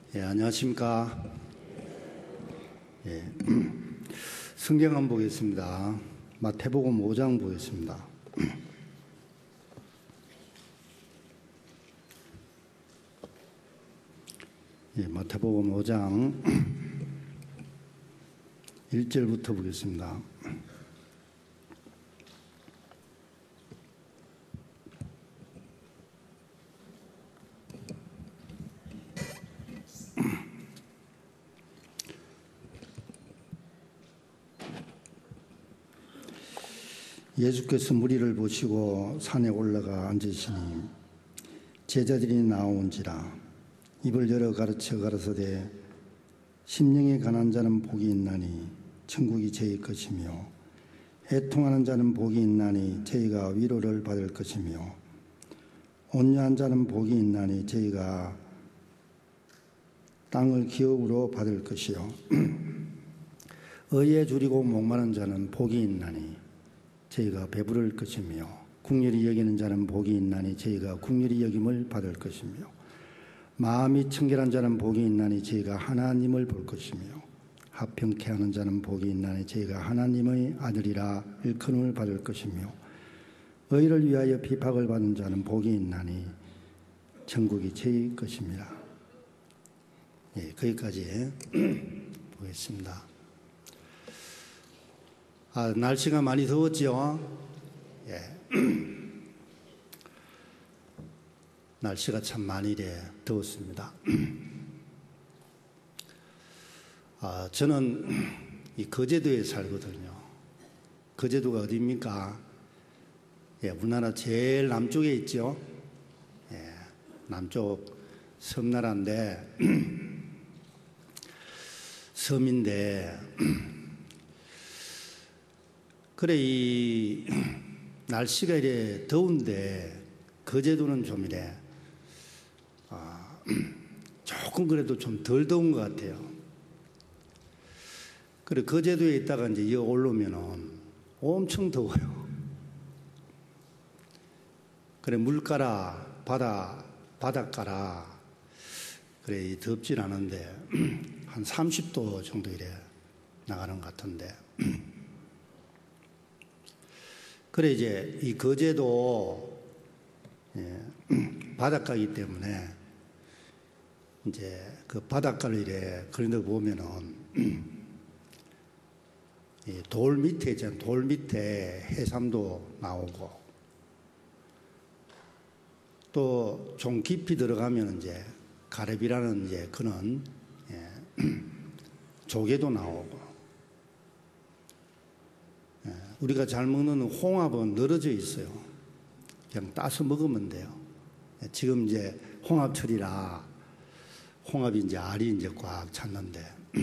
안녕하십니까. 성경 한번 보겠습니다. 마태복음 5장 보겠습니다. 마태복음 5장 1절부터 보겠습니다. 예수께서 무리를 보시고 산에 올라가 앉으시니 제자들이 나온지라 입을 열어 가르쳐 가라사대 심령이 가난한 자는 복이 있나니 천국이 저희 것이며 애통하는 자는 복이 있나니 저희가 위로를 받을 것이며 온유한 자는 복이 있나니 저희가 땅을 기업으로 받을 것이요 의에 줄이고 목마른 자는 복이 있나니 저희가 배부를 것이며 긍휼히 여기는 자는 복이 있나니 저희가 긍휼히 여김을 받을 것이며 마음이 청결한 자는 복이 있나니 저희가 하나님을 볼 것이며 합평케 하는 자는 복이 있나니 저희가 하나님의 아들이라 일컬음을 받을 것이며 의를 위하여 비박을 받는 자는 복이 있나니 천국이 저희 것입니다. 거기까지 보겠습니다. 날씨가 많이 더웠죠? 날씨가 참 많이 더웠습니다. 저는 이 거제도에 살거든요. 거제도가 어디입니까? 우리나라 제일 남쪽에 있죠? 남쪽 섬나라인데, 섬인데, 그래, 이 날씨가 이래 더운데, 거제도는 좀 이래, 조금 그래도 좀 덜 더운 것 같아요. 그래, 거제도에 있다가 이제 여기 올라오면은 엄청 더워요. 그래, 물가라, 바닷가라, 그래, 덥진 않은데, 한 30도 정도 이래 나가는 것 같은데, 그래, 이제 이 거제도 바닷가이기 때문에 이제 그 바닷가를 이래 그런데 보면은 돌 밑에 있잖아요. 돌 밑에 해삼도 나오고 또 좀 깊이 들어가면 이제 가래비라는 이제 그는 조개도 나오고 우리가 잘 먹는 홍합은 늘어져 있어요. 그냥 따서 먹으면 돼요. 지금 이제 홍합철이라 홍합이 이제 알이 이제 꽉 찼는데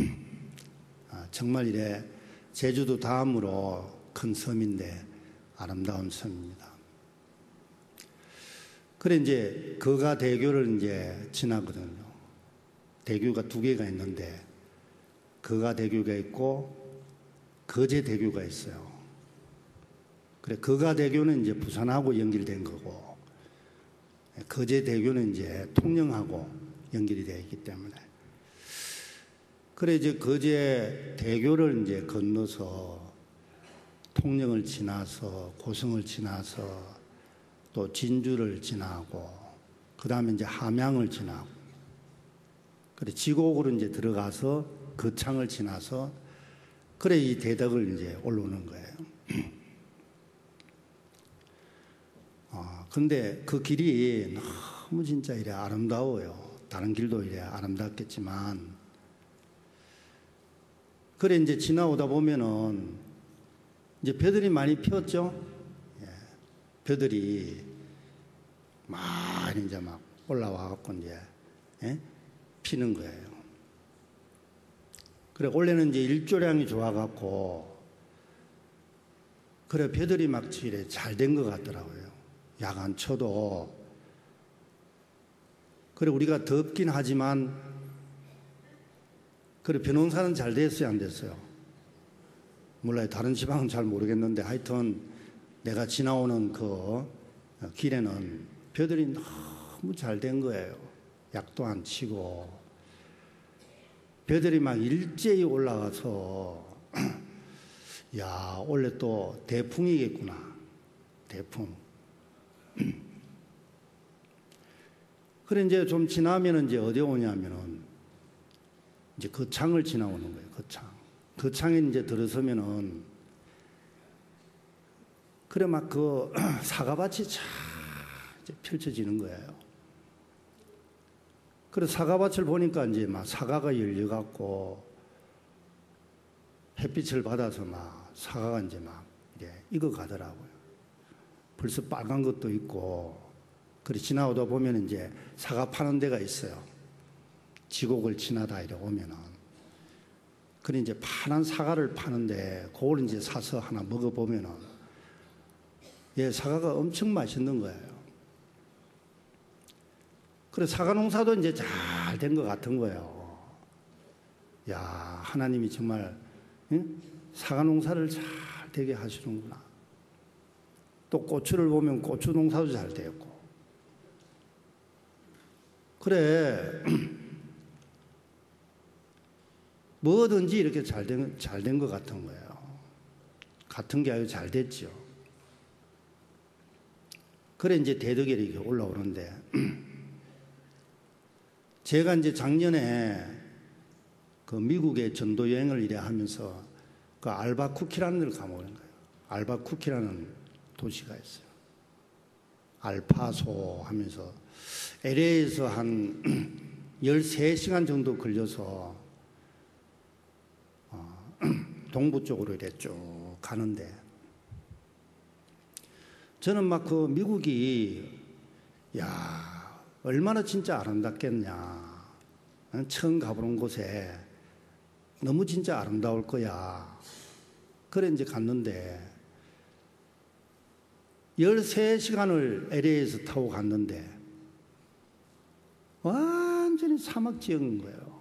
정말 이래 제주도 다음으로 큰 섬인데 아름다운 섬입니다. 그래 이제 거가대교를 이제 지나거든요. 대교가 두 개가 있는데 거가대교가 있고 거제대교가 있어요. 그래, 거가대교는 이제 부산하고 연결된 거고, 거제대교는 이제 통영하고 연결이 되어 있기 때문에. 그래, 이제 거제대교를 이제 건너서 통영을 지나서 고성을 지나서 또 진주를 지나고, 그 다음에 이제 함양을 지나고, 그래, 지곡으로 이제 들어가서 거창을 지나서, 그래, 이 대덕을 이제 올라오는 거예요. 근데 그 길이 너무 진짜 이래 아름다워요. 다른 길도 이래 아름답겠지만. 그래, 이제 지나오다 보면은 이제 벼들이 많이 피었죠? 벼들이 많이 이제 막 올라와갖고 이제, 피는 거예요. 그래, 원래는 이제 일조량이 좋아갖고, 그래, 벼들이 막 이래 잘 된 것 같더라고요. 약 안 쳐도. 그래, 우리가 덥긴 하지만, 그래, 벼농사는 잘 됐어요, 안 됐어요? 몰라요. 다른 지방은 잘 모르겠는데, 하여튼, 내가 지나오는 그 길에는 벼들이 너무 잘 된 거예요. 약도 안 치고. 배들이 막 일제히 올라가서 야, 원래 또 대풍이겠구나. 대풍. 그래 이제 좀 지나면은 이제 어디 오냐면은 이제 거창을 지나오는 거예요. 거창. 거창에 이제 들어서면은 그래 막 그 사과밭이 쫙 이제 펼쳐지는 거예요. 그래 사과밭을 보니까 이제 막 사과가 열려갖고 햇빛을 받아서 막 사과가 이제 막 이제 익어가더라고요. 벌써 빨간 것도 있고, 그래 지나오다 보면 이제 사과 파는 데가 있어요. 지곡을 지나다 이래 오면은. 그래 이제 파란 사과를 파는데, 그걸 이제 사서 하나 먹어보면은, 예, 사과가 엄청 맛있는 거예요. 그래 사과 농사도 이제 잘 된 것 같은 거예요. 야, 하나님이 정말, 응? 사과 농사를 잘 되게 하시는구나. 또 고추를 보면 고추 농사도 잘 되었고. 그래, 뭐든지 이렇게 잘 된 것 같은 거예요. 같은 게 아주 잘 됐죠. 그래, 이제 대덕에 이렇게 올라오는데, 제가 이제 작년에 그 미국의 전도 여행을 이래 하면서 그 알바쿠키라는 데를 가보는 거예요. 알바쿠키라는 도시가 있어요. 알파소 하면서 LA에서 한 13시간 정도 걸려서 동부 쪽으로 이래 쭉 가는데, 저는 막 그 미국이 야 얼마나 진짜 아름답겠냐, 처음 가보는 곳에 너무 진짜 아름다울 거야. 그래 이제 갔는데 13시간을 LA에서 타고 갔는데 완전히 사막 지역인 거예요.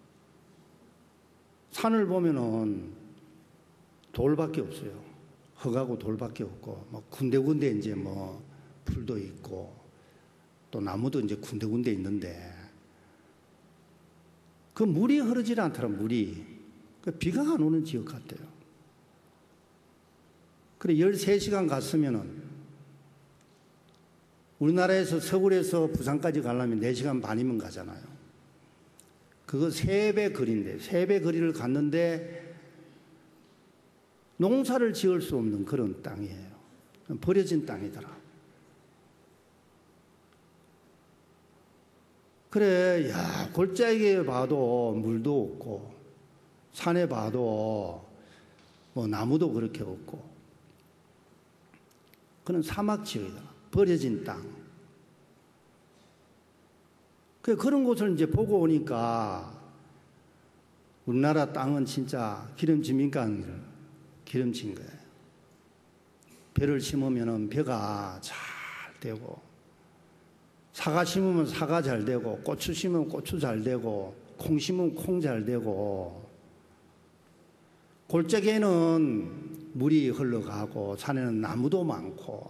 산을 보면은 돌밖에 없어요. 흙하고 돌밖에 없고, 뭐 군데군데 이제 뭐 풀도 있고, 또 나무도 이제 군데군데 있는데, 그 물이 흐르질 않더라, 물이. 그 비가 안 오는 지역 같아요. 그래, 13시간 갔으면은, 우리나라에서 서울에서 부산까지 가려면 4시간 반이면 가잖아요. 그거 3배 거리인데, 3배 거리를 갔는데, 농사를 지을 수 없는 그런 땅이에요. 버려진 땅이더라. 그래, 야, 골짜기에 봐도 물도 없고, 산에 봐도 뭐 나무도 그렇게 없고, 그런 사막 지역이다. 버려진 땅. 그런 곳을 이제 보고 오니까, 우리나라 땅은 진짜 기름집니까? 기름진 거예요. 벼를 심으면 벼가 잘 되고, 사과 심으면 사과 잘 되고, 고추 심으면 고추 잘 되고, 콩 심으면 콩 잘 되고, 골짜기에는 물이 흘러가고, 산에는 나무도 많고,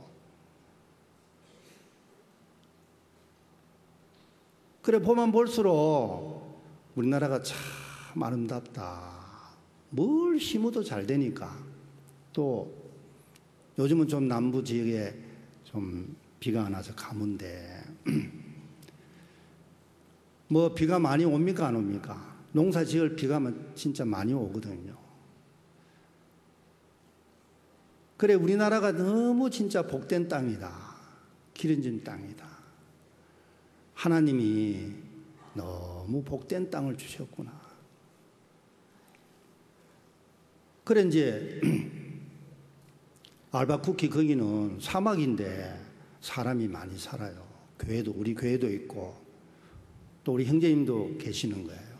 그래 보면 볼수록 우리나라가 참 아름답다. 뭘 심어도 잘 되니까. 또 요즘은 좀 남부 지역에 좀 비가 안 와서 가문데, 뭐 비가 많이 옵니까 안 옵니까? 농사 지을 비가 진짜 많이 오거든요. 그래, 우리나라가 너무 진짜 복된 땅이다. 기름진 땅이다. 하나님이 너무 복된 땅을 주셨구나. 그래 이제 알바쿠키 거기는 사막인데 사람이 많이 살아요. 교회도, 우리 교회도 있고, 또 우리 형제님도 계시는 거예요.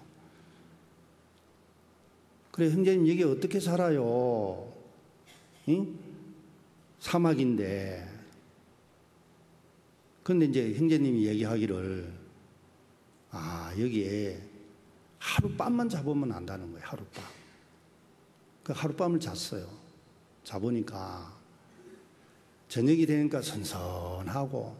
그래, 형제님 여기 어떻게 살아요? 응? 사막인데. 그런데 이제 형제님이 얘기하기를, 여기에 하룻밤만 잡으면 안다는 거예요, 하룻밤. 그 하룻밤을 잤어요. 자보니까 저녁이 되니까 선선하고,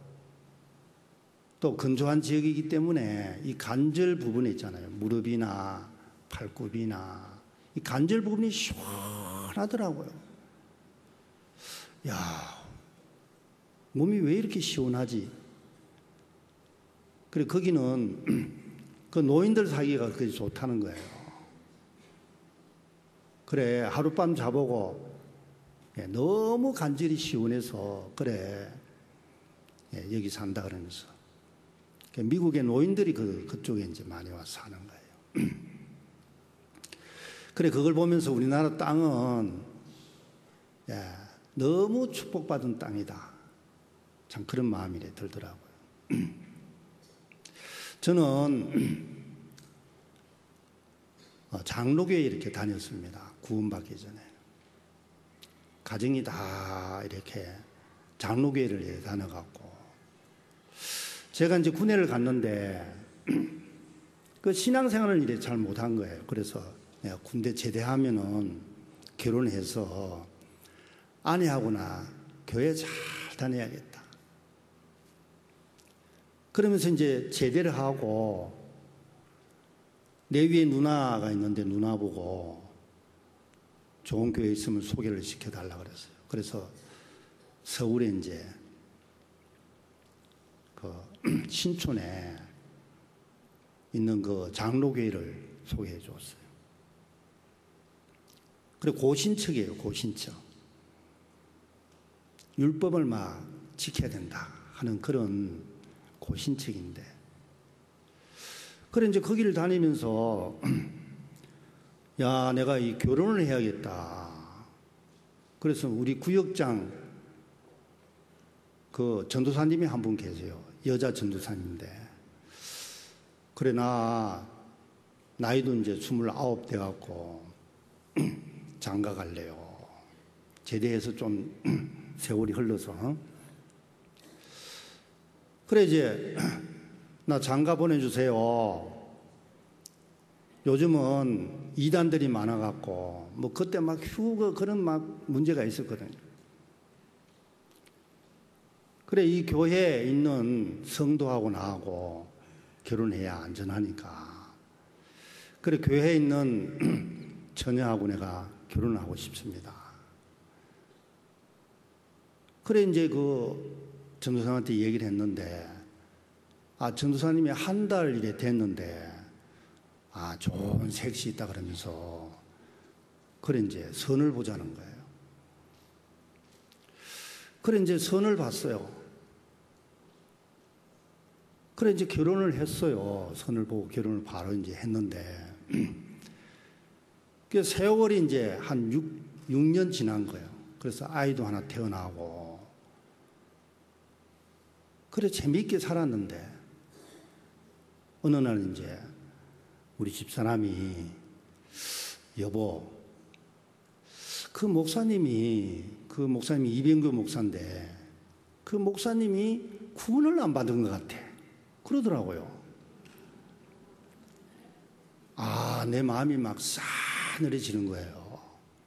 또 건조한 지역이기 때문에 이 관절 부분에 있잖아요. 무릎이나 팔굽이나 이 관절 부분이 시원하더라고요. 야, 몸이 왜 이렇게 시원하지? 그래, 거기는 그 노인들 사기가 그게 좋다는 거예요. 그래, 하룻밤 자보고 너무 관절이 시원해서 그래, 여기 산다 그러면서. 미국의 노인들이 그쪽에 이제 많이 와서 사는 거예요. 그래, 그걸 보면서 우리나라 땅은 너무 축복받은 땅이다. 참 그런 마음이 들더라고요. 저는 장로교에 이렇게 다녔습니다. 구원받기 전에. 가정이 다 이렇게 장로교회를 다녀갖고. 제가 이제 군회를 갔는데 그 신앙생활을 이래 잘 못한 거예요. 그래서 내가 군대 제대하면은 결혼해서 아내하고나 교회 잘 다녀야겠다. 그러면서 이제 제대를 하고 내 위에 누나가 있는데 누나 보고 좋은 교회 있으면 소개를 시켜달라 그랬어요. 그래서 서울에 이제 그 신촌에 있는 그 장로교회를 소개해 줬어요. 그리고 고신척이에요, 고신척. 율법을 막 지켜야 된다 하는 그런 고신척인데. 그래, 이제 거기를 다니면서, 야, 내가 이 결혼을 해야겠다. 그래서 우리 구역장 그 전도사님이 한 분 계세요. 여자 전도사님인데. 그래, 나이도 이제 29 돼갖고 장가 갈래요. 제대해서 좀 세월이 흘러서. 그래, 이제 나 장가 보내주세요. 요즘은 이단들이 많아갖고 뭐 그때 막 휴거 그런 막 문제가 있었거든요. 그래, 이 교회에 있는 성도하고 나하고 결혼해야 안전하니까. 그래, 교회에 있는 처녀하고 내가 결혼을 하고 싶습니다. 그래, 이제 그 전도사님한테 얘기를 했는데, 전도사님이 한 달 이래 됐는데, 좋은 색시 있다 그러면서, 그래, 이제 선을 보자는 거예요. 그래, 이제 선을 봤어요. 그래, 이제 결혼을 했어요. 선을 보고 결혼을 바로 이제 했는데, 그 세월이 이제 한 6년 지난 거예요. 그래서 아이도 하나 태어나고, 그래, 재미있게 살았는데, 어느 날 이제 우리 집사람이, 여보, 그 목사님이 이병규 목사인데, 그 목사님이 구원을 안 받은 것 같아. 그러더라고요. 내 마음이 막 싸늘해지는 거예요.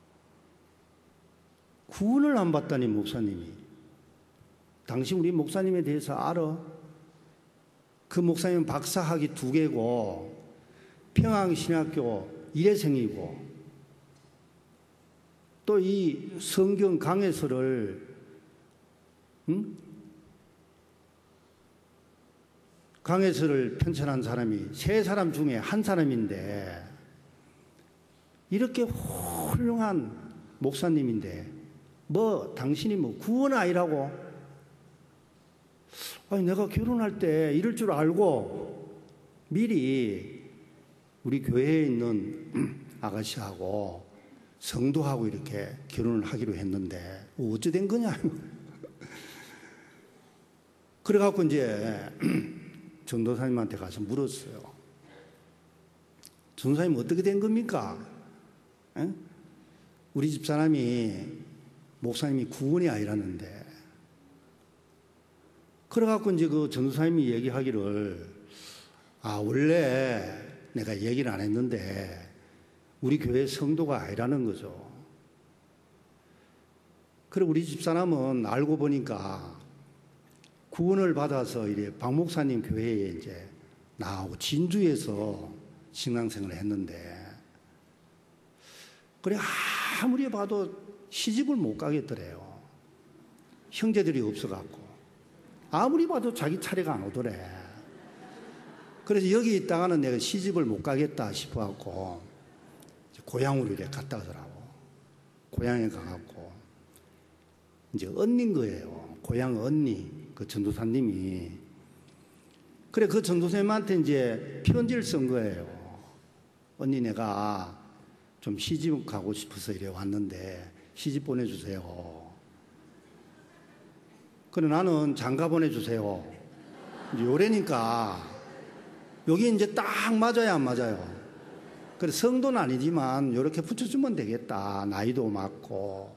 구원을 안 받다니, 목사님이. 당신 우리 목사님에 대해서 알아? 그 목사님은 박사학위 2개고 평양신학교 1회생이고 또 이 성경 강해서를 강해서를 편찬한 사람이 3사람 중에 1사람인데 이렇게 훌륭한 목사님인데 뭐 당신이 뭐 구원 아니라고? 내가 결혼할 때 이럴 줄 알고 미리 우리 교회에 있는 아가씨하고 성도하고 이렇게 결혼을 하기로 했는데 어찌 된 거냐? 그래갖고 이제 전도사님한테 가서 물었어요. 전도사님 어떻게 된 겁니까? 우리 집사람이 목사님이 구원이 아니라는데. 그래갖고 이제 그 전도사님이 얘기하기를 원래 내가 얘기를 안 했는데 우리 교회 성도가 아니라는 거죠. 그래, 우리 집사람은 알고 보니까 구원을 받아서 이래 박 목사님 교회에 이제 나오고 진주에서 신앙생활을 했는데 그래 아무리 봐도 시집을 못 가겠더래요. 형제들이 없어갖고. 아무리 봐도 자기 차례가 안 오더래. 그래서 여기 있다가는 내가 시집을 못 가겠다 싶어갖고 고향으로 이렇게 갔다 오더라고. 고향에 가갖고 이제 언니인 거예요. 고향 언니, 그 전도사님이. 그래, 그 전도사님한테 이제 편지를 쓴 거예요. 언니, 내가 좀 시집 가고 싶어서 이래 왔는데 시집 보내주세요. 그래, 나는 장가 보내주세요. 이제 요래니까 여기 이제 딱 맞아야 안 맞아요. 그래, 성도는 아니지만 이렇게 붙여주면 되겠다. 나이도 맞고.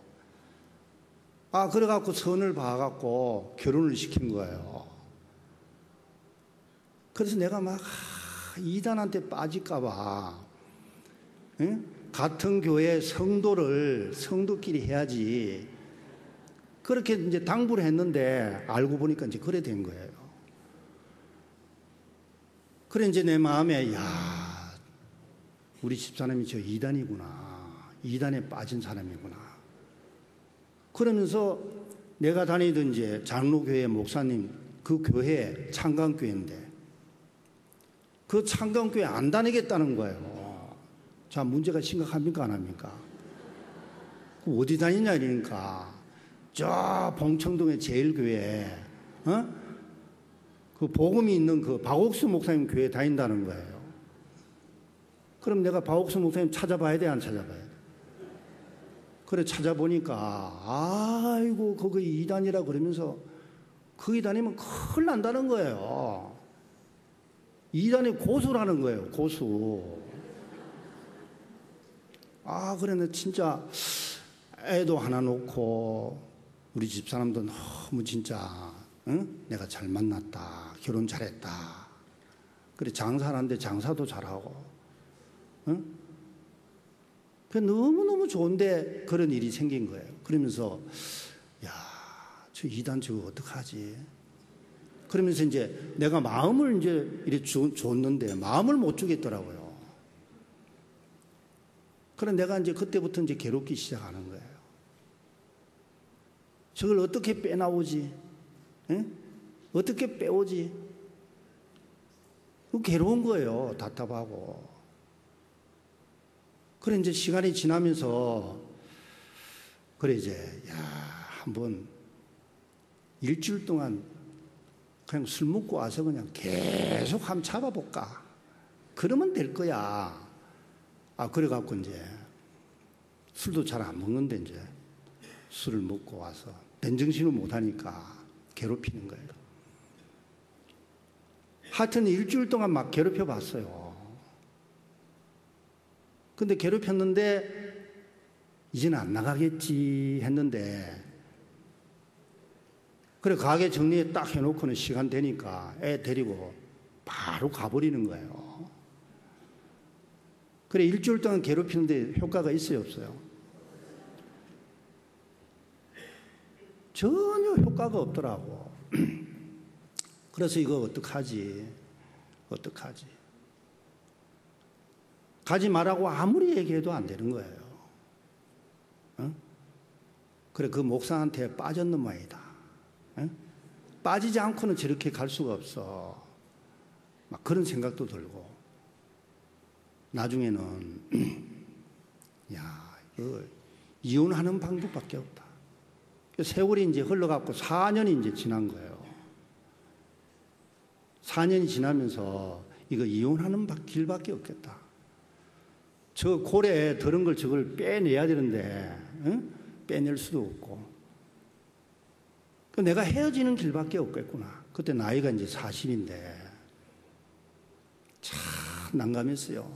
그래갖고 선을 봐갖고 결혼을 시킨 거예요. 그래서 내가 막 이단한테 빠질까봐, 응? 같은 교회 성도끼리 해야지. 그렇게 이제 당부를 했는데 알고 보니까 이제 그래 된 거예요. 그래 이제 내 마음에 우리 집사람이 저 이단이구나. 이단에 빠진 사람이구나. 그러면서 내가 다니던 이제 장로교회 목사님 그 교회 창강교회인데 그 창강교회 안 다니겠다는 거예요. 자, 문제가 심각합니까 안 합니까? 어디 다니냐 이러니까 저 봉청동의 제일교회 그 복음이 있는 그 박옥수 목사님 교회 다닌다는 거예요. 그럼 내가 박옥수 목사님 찾아봐야 돼 안 찾아봐야 돼? 그래 찾아보니까 아이고 거기 이단이라 그러면서 거기 다니면 큰일 난다는 거예요. 이단이 고수라는 거예요. 고수. 그래 나 진짜 애도 하나 놓고 우리 집사람도 너무 진짜 내가 잘 만났다. 결혼 잘했다. 그래 장사하는데 장사도 잘하고 너무너무 좋은데 그런 일이 생긴 거예요. 그러면서 저 이단 저거 어떡하지? 그러면서 이제 내가 마음을 이제 이렇게 줬는데 마음을 못 주겠더라고요. 그래 내가 이제 그때부터 이제 괴롭기 시작하는 거예요. 저걸 어떻게 빼나오지? 어떻게 빼오지? 괴로운 거예요. 답답하고. 그래 이제 시간이 지나면서 그래 이제 한번 일주일 동안 그냥 술 먹고 와서 그냥 계속 한번 잡아볼까? 그러면 될 거야. 그래갖고 이제 술도 잘 안 먹는데 이제 술을 먹고 와서 맨정신을 못하니까 괴롭히는 거예요. 하여튼 일주일 동안 막 괴롭혀 봤어요. 근데 괴롭혔는데 이제는 안 나가겠지 했는데 그래 가게 정리에 딱 해놓고는 시간 되니까 애 데리고 바로 가버리는 거예요. 그래 일주일 동안 괴롭히는데 효과가 있어요 없어요? 전혀 효과가 없더라고. 그래서 이거 어떡하지? 가지 말라고 아무리 얘기해도 안 되는 거예요. 그래 그 목사한테 빠졌는 모양이다. 빠지지 않고는 저렇게 갈 수가 없어. 막 그런 생각도 들고 나중에는 이거 이혼하는 방법밖에 없다. 세월이 이제 흘러갖고 4년이 이제 지난 거예요. 4년이 지나면서 이거 이혼하는 길밖에 없겠다. 저 고래에 들은 걸 저걸 빼내야 되는데 빼낼 수도 없고 내가 헤어지는 길밖에 없겠구나. 그때 나이가 이제 40인데 참 난감했어요.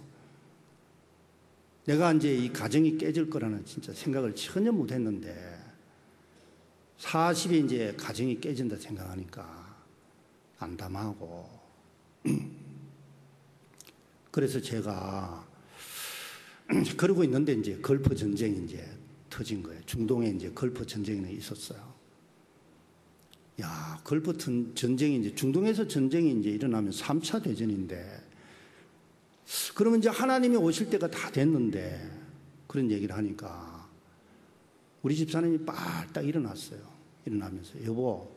내가 이제 이 가정이 깨질 거라는 진짜 생각을 전혀 못했는데 40에 이제 가정이 깨진다 생각하니까 안담하고 그래서 제가 그러고 있는데 이제 걸프 전쟁이 이제 터진 거예요. 중동에 이제 걸프 전쟁이 있었어요. 걸프 전쟁이 이제 중동에서 전쟁이 이제 일어나면 3차 대전인데 그러면 이제 하나님이 오실 때가 다 됐는데 그런 얘기를 하니까 우리 집사람이 빨딱 일어났어요. 일어나면서 여보,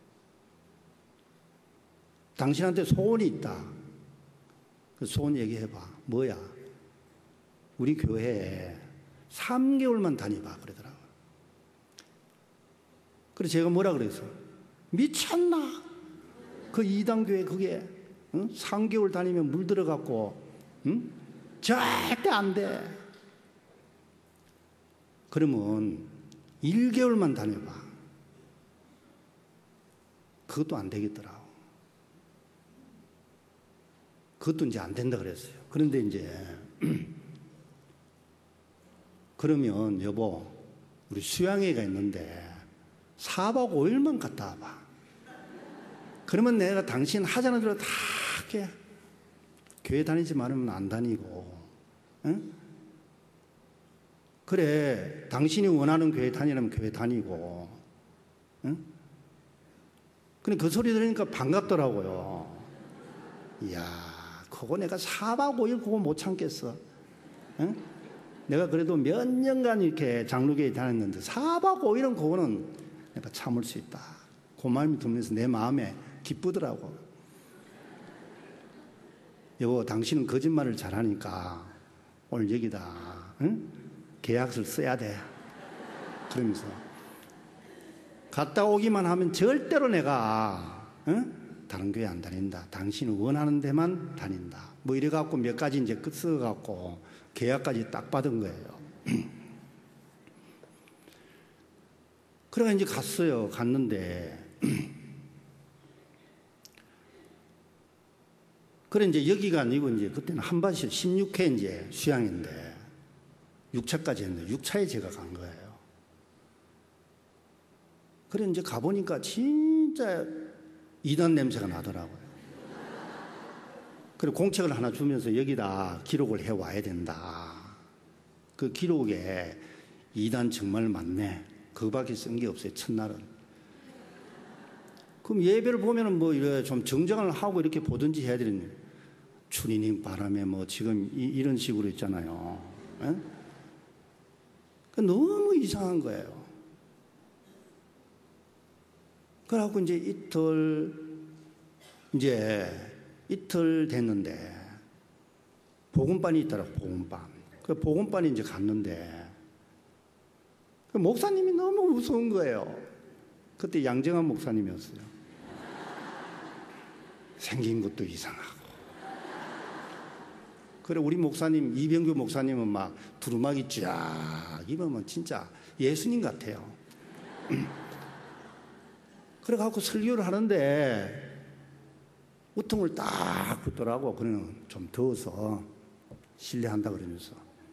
당신한테 소원이 있다. 그 소원 얘기해봐. 뭐야? 우리 교회에 3개월만 다녀봐 그러더라고요. 그래서 제가 뭐라 그랬어? 미쳤나? 그 이단교회 그게 3개월 다니면 물들어갖고 절대 안 돼. 그러면 1개월만 다녀봐. 그것도 안 되겠더라고. 그것도 이제 안 된다 그랬어요. 그런데 이제 그러면 여보, 우리 수양회가 있는데 4박 5일만 갔다 와봐. 그러면 내가 당신 하자는 대로 다 할게. 교회 다니지 말으면 안 다니고, 응? 그래, 당신이 원하는 교회 다니려면 교회 다니고, 응? 근데 그 소리 들으니까 반갑더라고요. 이야, 그거 내가 4박 5일 그거 못 참겠어. 응? 내가 그래도 몇 년간 이렇게 장로교회 다녔는데 4박 5일은 그거는 내가 참을 수 있다. 그 마음이 들면서 내 마음에 기쁘더라고. 여보, 당신은 거짓말을 잘하니까 오늘 여기다, 응? 계약서를 써야 돼. 그러면서 갔다 오기만 하면 절대로 내가, 응? 다른 교회 안 다닌다. 당신은 원하는 데만 다닌다. 뭐 이래갖고 몇 가지 이제 끝 써갖고 계약까지 딱 받은 거예요. 그래가 이제 갔어요. 갔는데 그래 이제 여기가 아니고 이제 그때는 한반시 16회 이제 수양인데 6차까지 했는데 6차에 제가 간 거예요. 그래 이제 가보니까 진짜 이단 냄새가 나더라고요. 그래 공책을 하나 주면서 여기다 기록을 해 와야 된다. 그 기록에 이단 정말 많네. 그거밖에 쓴 게 없어요. 첫날은. 그럼 예배를 보면은 뭐 이래 좀 정정을 하고 이렇게 보든지 해야 되는데 추리닝 바람에 뭐 지금 이런 식으로 있잖아요. 에? 너무 이상한 거예요. 그래갖고 이제 이틀 됐는데 복음반이 있더라고. 복음반. 그 복음반이 이제 갔는데 그 목사님이 너무 무서운 거예요. 그때 양정환 목사님이었어요. 생긴 것도 이상하고. 그래 우리 목사님 이병규 목사님은 막 두루마기 쫙 입으면 진짜 예수님 같아요. 그래 갖고 설교를 하는데 우통을 딱 붙더라고. 그러면 좀 더워서 실례한다 그러면서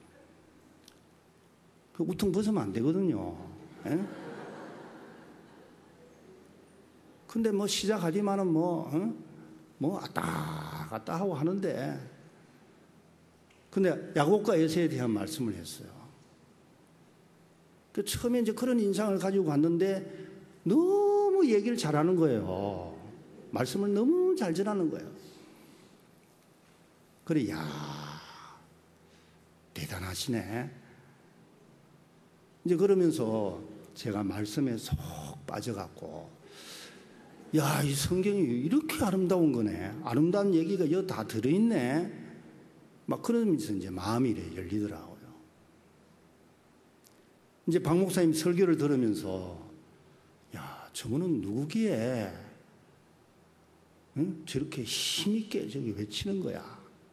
그 우통 벗으면 안 되거든요. 에? 근데 뭐 시작하지만은 뭐 왔다 갔다 하고 하는데 근데 야곱과 에서에 대한 말씀을 했어요. 그 처음에 이제 그런 인상을 가지고 갔는데 너무 얘기를 잘하는 거예요. 말씀을 너무 잘 전하는 거예요. 그래, 야, 대단하시네. 이제 그러면서 제가 말씀에 속 빠져갖고, 야, 이 성경이 이렇게 아름다운 거네. 아름다운 얘기가 여기 다 들어있네. 막 그러면서 이제 마음이 이래 열리더라고요. 이제 박 목사님 설교를 들으면서, 야, 저분은 누구기에, 응? 저렇게 힘있게 저기 외치는 거야.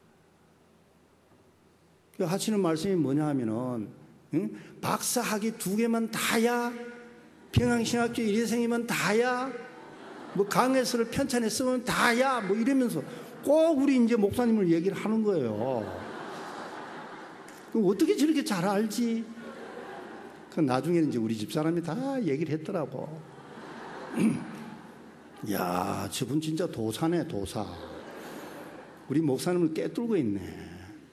하시는 말씀이 뭐냐 하면은, 응? 박사학위 2개만 다야? 평양신학교 1회생이면 다야? 뭐 강해서를 편찬에 쓰면 다야? 뭐 이러면서 꼭 우리 이제 목사님을 얘기를 하는 거예요. 그럼 어떻게 저렇게 잘 알지? 그 나중에는 이제 우리 집사람이 다 얘기를 했더라고. 야, 저분 진짜 도사네, 도사. 우리 목사님을 꿰뚫고 있네.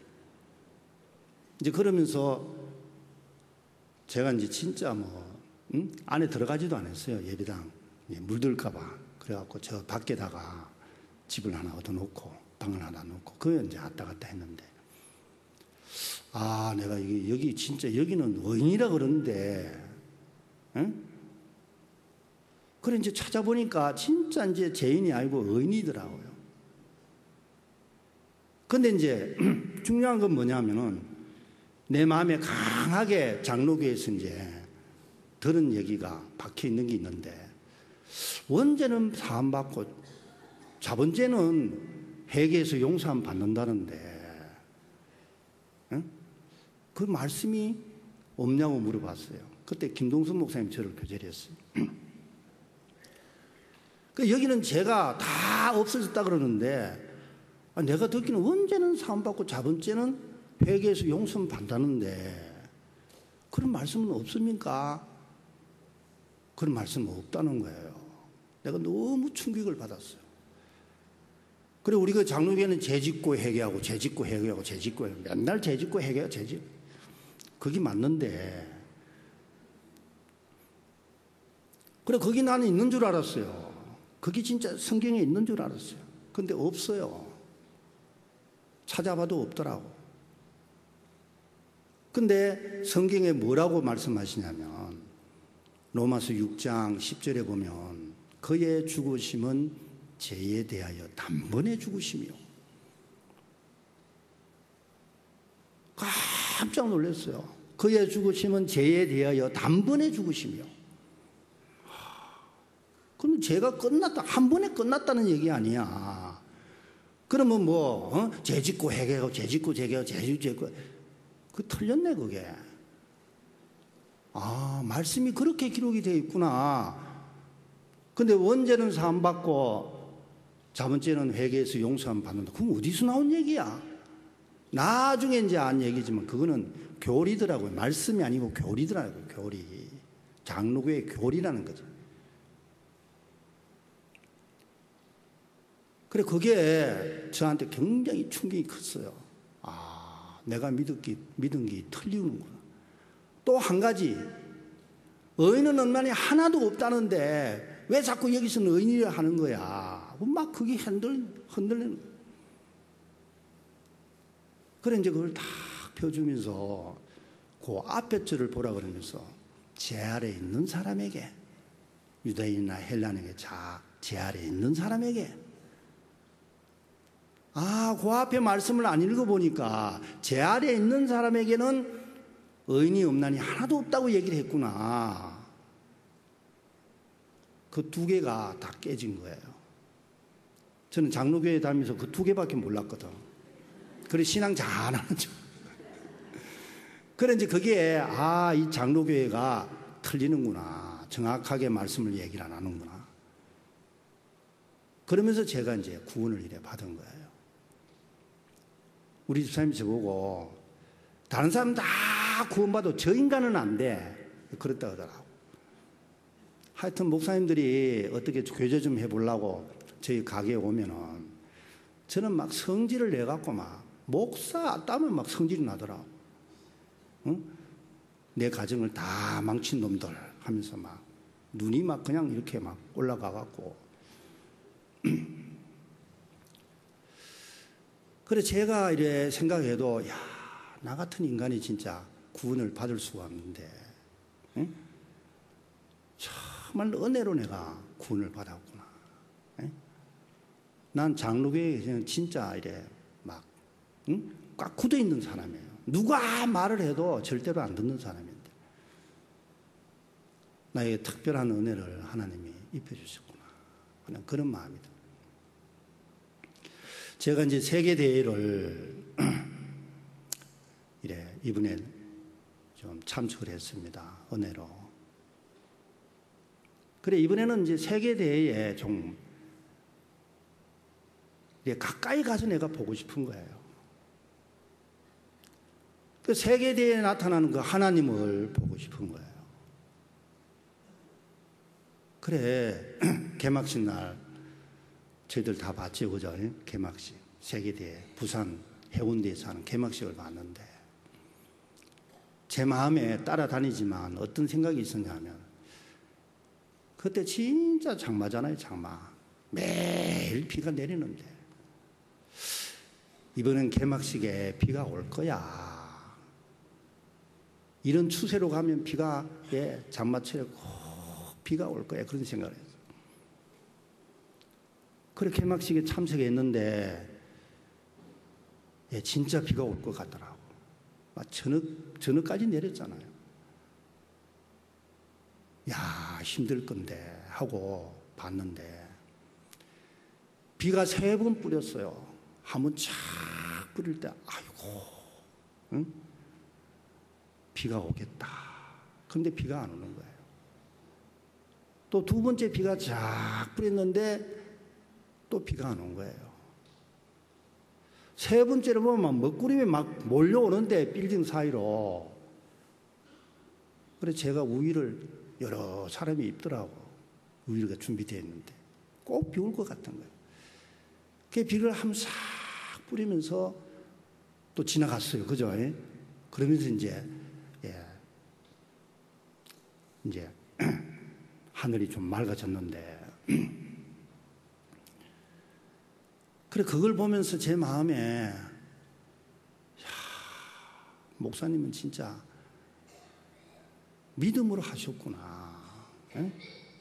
이제 그러면서 제가 이제 진짜 안에 들어가지도 않았어요. 예배당. 물들까봐. 그래갖고 저 밖에다가 집을 하나 얻어놓고 방을 하나 놓고 그걸 이제 왔다 갔다 했는데 아, 내가 여기 진짜 여기는 의인이라 그러는데, 응? 그래 이제 찾아보니까 진짜 이제 죄인이 아니고 의인이더라고요. 근데 이제 중요한 건 뭐냐면은 내 마음에 강하게 장로교에서 이제 들은 얘기가 박혀 있는 게 있는데, 원죄는 사함받고 자본죄는 회개해서 용서함 받는다는데, 응? 그 말씀이 없냐고 물어봤어요. 그때 김동수 목사님 저를 교절했어요. 여기는 죄가 다 없어졌다 그러는데, 내가 듣기는 원죄는 사함받고 자본죄는 회개해서 용서 받는다는데 그런 말씀은 없습니까? 그런 말씀은 없다는 거예요. 내가 너무 충격을 받았어요. 그리고 우리 그 장로교회는 죄짓고 회개하고 죄짓고 회개하고 죄짓고 회개하고 맨날 죄짓고 회개하고 죄짓고, 그게 맞는데, 그래 거기 나는 있는 줄 알았어요. 그게 진짜 성경에 있는 줄 알았어요. 근데 없어요. 찾아봐도 없더라고. 근데 성경에 뭐라고 말씀하시냐면 로마서 6장 10절에 보면 그의 죽으심은 죄에 대하여 단번에 죽으심이요. 깜짝 놀랐어요. 그의 죽으심은 죄에 대하여 단번에 죽으심이요. 그럼 죄가 끝났다, 한 번에 끝났다는 얘기 아니야. 그러면 뭐 죄 짓고 회개하고 죄 짓고 회개하고 죄 짓고, 그 틀렸네 그게. 아, 말씀이 그렇게 기록이 되어 있구나. 근데 원죄는 사함받고 자본죄는 회개해서 용서함 받는다. 그럼 어디서 나온 얘기야? 나중에 이제 안 얘기지만 그거는 교리더라고요. 말씀이 아니고 교리더라고요. 교리. 장로교의 교리라는 거죠. 그래 그게 저한테 굉장히 충격이 컸어요. 아, 내가 믿은 게 틀리는구나. 또 한 가지, 의인은 없나니 하나도 없다는데 왜 자꾸 여기서는 의인이라 하는 거야. 막 그게 흔들리는 거야. 그래 이제 그걸 다 펴주면서 그 앞에 줄을 보라 그러면서 제 아래에 있는 사람에게, 유다인이나 헬라인에게 제 아래에 있는 사람에게, 아, 그 앞에 말씀을 안 읽어보니까 제 아래에 있는 사람에게는 의인이 없나니 하나도 없다고 얘기를 했구나. 그 두 개가 다 깨진 거예요. 저는 장로교회 다니면서 그 두 개밖에 몰랐거든. 그래 신앙 잘하는 줄. 그래 이제 그게 아, 이 장로교회가 틀리는구나. 정확하게 말씀을 얘기를 안 하는구나. 그러면서 제가 이제 구원을 이래 받은 거예요. 우리 집사님이 저보고 다른 사람 다 구원받아도 저 인간은 안 돼. 그랬다 하더라고. 하여튼 목사님들이 어떻게 교제 좀 해보려고 저희 가게에 오면은 저는 막 성질을 내갖고 막 목사 따면 막 성질이 나더라고. 응? 내 가정을 다 망친 놈들 하면서 막 눈이 막 그냥 이렇게 막 올라가갖고. 그래 제가 이래 생각해도 야, 나 같은 인간이 진짜 구원을 받을 수가 없는데, 응? 정말 은혜로 내가 구원을 받았구나. 응? 난 장로교회에 진짜 이래 막 응? 꽉 굳어 있는 사람이에요. 누가 말을 해도 절대로 안 듣는 사람인데 나에게 특별한 은혜를 하나님이 입혀주셨구나. 그냥 그런 마음이다. 제가 이제 세계대회를 이래 이번에 좀 참석을 했습니다. 은혜로. 그래 이번에는 이제 세계대회에 좀 가까이 가서 내가 보고 싶은 거예요. 그 세계대회에 나타나는 그 하나님을 보고 싶은 거예요. 그래 개막식 날 저희들 다 봤죠, 그죠? 개막식, 세계대회, 부산 해운대에서 하는 개막식을 봤는데 제 마음에 따라다니지만 어떤 생각이 있었냐 하면 그때 진짜 장마잖아요, 장마. 매일 비가 내리는데 이번엔 개막식에 비가 올 거야. 이런 추세로 가면 비가 장마철에 꼭 비가 올 거야 그런 생각을 했어요. 그렇게 개막식에 참석했는데 진짜 비가 올 것 같더라고. 저녁까지 내렸잖아요. 야, 힘들 건데 하고 봤는데 비가 3번 뿌렸어요. 한 번 착 뿌릴 때 아이고, 응? 비가 오겠다. 근데 비가 안 오는 거예요. 또 2번째 비가 쫙 뿌렸는데 또 비가 안 온 거예요. 3번째로 보면 먹구름이 막 몰려오는데 빌딩 사이로. 그래서 제가 우위를 여러 사람이 입더라고. 우위가 준비되어 있는데 꼭 비 올 것 같은 거예요. 그 비를 한번 싹 뿌리면서 또 지나갔어요. 그죠? 그러면서 이제 하늘이 좀 맑아졌는데 그래 그걸 보면서 제 마음에 야, 목사님은 진짜 믿음으로 하셨구나. 에?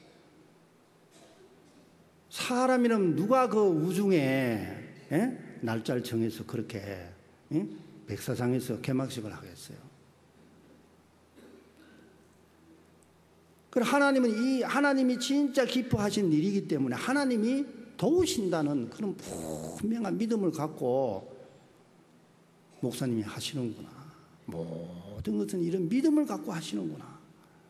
사람이라면 누가 그 우중에 날짜를 정해서 그렇게 백사장에서 개막식을 하겠어요. 그럼 하나님이 진짜 기뻐하신 일이기 때문에 하나님이 도우신다는 그런 분명한 믿음을 갖고 목사님이 하시는구나. 모든 것은 이런 믿음을 갖고 하시는구나.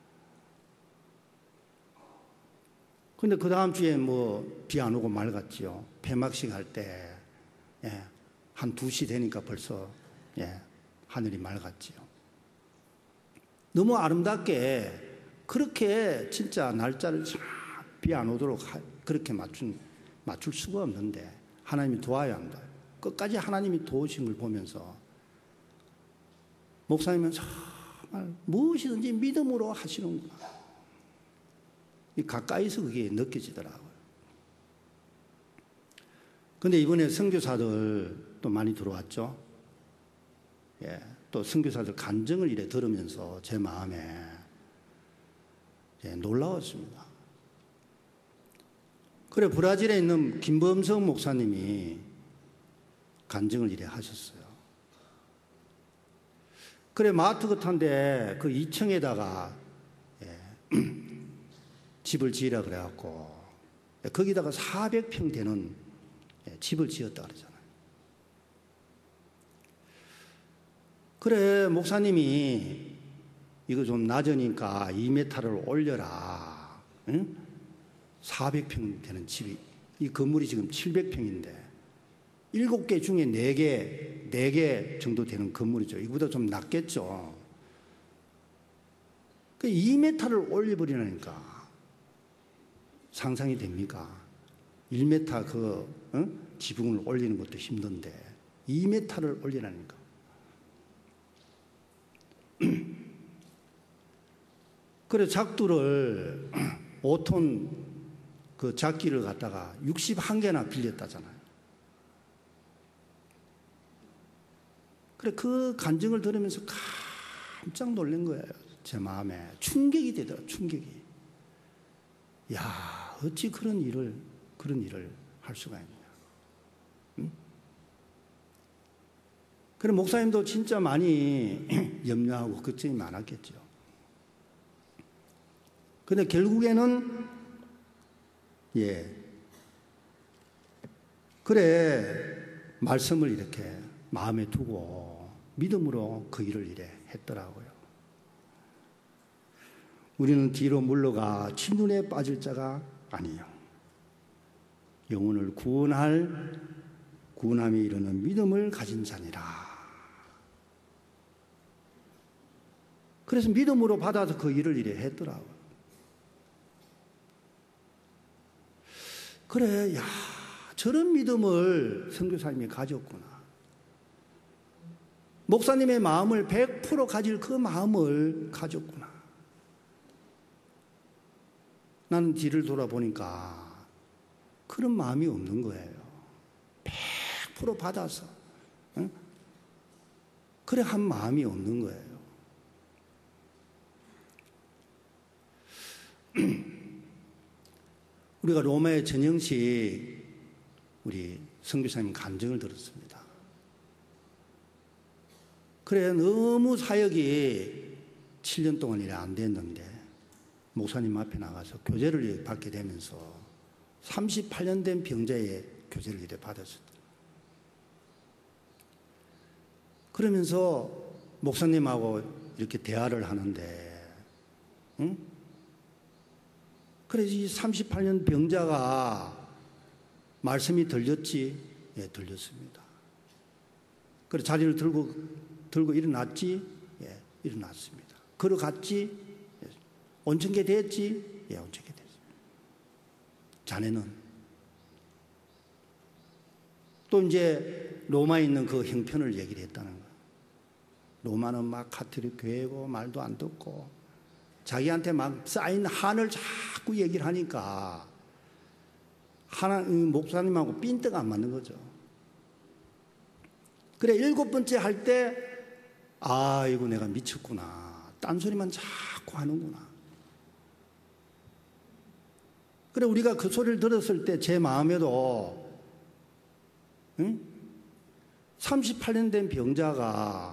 근데 그 다음 주에 비 안 오고 맑았지요. 폐막식 할 때, 한 2시 되니까 벌써, 하늘이 맑았지요. 너무 아름답게 그렇게 진짜 날짜를 비 안 오도록 그렇게 맞출 수가 없는데 하나님이 도와야 한다. 끝까지 하나님이 도우신 걸 보면서 목사님은 정말 무엇이든지 믿음으로 하시는구나. 가까이서 그게 느껴지더라고요. 근데 이번에 선교사들 또 많이 들어왔죠. 또 선교사들 간증을 이래 들으면서 제 마음에 놀라웠습니다. 그래 브라질에 있는 김범성 목사님이 간증을 이래 하셨어요. 그래 마트 같은데 그 2층에다가 집을 지으라 그래갖고 거기다가 400평 되는 집을 지었다 그러잖아요. 그래 목사님이 이거 좀 낮으니까 2m를 올려라. 응? 400평 되는 집이 이 건물이 지금 700평인데 7개 중에 4개 정도 되는 건물이죠. 이거보다 좀 낮겠죠. 그 2m를 올려버리니까 상상이 됩니까? 1m 지붕을 올리는 것도 힘든데 2m를 올리라니까. 그래 작두를 5톤 그 작기를 갖다가 61개나 빌렸다잖아요. 그래 그 간증을 들으면서 깜짝 놀란 거예요. 제 마음에 충격이 되더라고요. 충격이. 야, 어찌 그런 일을 할 수가 있냐. 응? 그래 목사님도 진짜 많이 염려하고 걱정이 많았겠죠. 근데 결국에는 그래 말씀을 이렇게 마음에 두고 믿음으로 그 일을 이래 했더라고요. 우리는 뒤로 물러가 침눈에 빠질 자가 아니요 영혼을 구원함에 이르는 믿음을 가진 자니라. 그래서 믿음으로 받아서 그 일을 이래 했더라고요. 그래, 야, 저런 믿음을 선교사님이 가졌구나. 목사님의 마음을 100% 가질 그 마음을 가졌구나. 나는 뒤를 돌아보니까 그런 마음이 없는 거예요. 100% 받아서. 응? 그래 한 마음이 없는 거예요. 우리가 로마의 전형식 우리 선교사님 간증을 들었습니다. 그래 너무 사역이 7년 동안 일이 안 됐는데 목사님 앞에 나가서 교제를 받게 되면서 38년 된 병자의 교제를 이래 받았어요. 그러면서 목사님하고 이렇게 대화를 하는데, 응? 그래서 이 38년 병자가 말씀이 들렸지? 예, 들렸습니다. 그래 자리를 들고 일어났지? 예, 일어났습니다. 걸어갔지? 예, 온천게 됐지? 예, 온천게 됐습니다. 자네는 또 이제 로마에 있는 그 형편을 얘기를 했다는 거예요. 로마는 막 카톨릭 교회고 말도 안 듣고 자기한테 막 쌓인 한을 자꾸 얘기를 하니까 하나님 목사님하고 삔뜨가 안 맞는 거죠. 그래 7번째 할 때 아이고 내가 미쳤구나. 딴소리만 자꾸 하는구나. 그래 우리가 그 소리를 들었을 때 제 마음에도 38년 된 병자가